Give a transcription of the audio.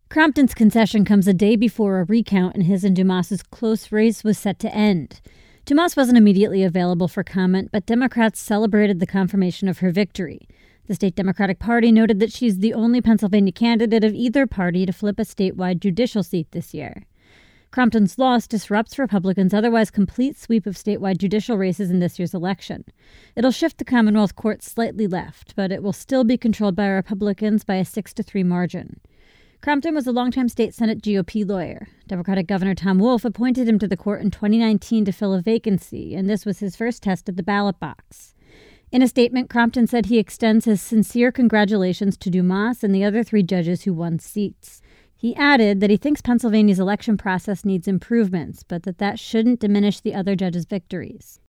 Crompton's concession comes a day before a recount in his and Dumas's close race was set to end. Dumas wasn't immediately available for comment, but Democrats celebrated the confirmation of her victory. The state Democratic Party noted that she's the only Pennsylvania candidate of either party to flip a statewide judicial seat this year. Crompton's loss disrupts Republicans' otherwise complete sweep of statewide judicial races in this year's election. It'll shift the Commonwealth Court slightly left, but it will still be controlled by Republicans by a 6-3 margin. Crompton was a longtime state Senate GOP lawyer. Democratic Governor Tom Wolf appointed him to the court in 2019 to fill a vacancy, and this was his first test at the ballot box. In a statement, Crompton said he extends his sincere congratulations to Dumas and the other 3 judges who won seats. He added that he thinks Pennsylvania's election process needs improvements, but that shouldn't diminish the other judges' victories.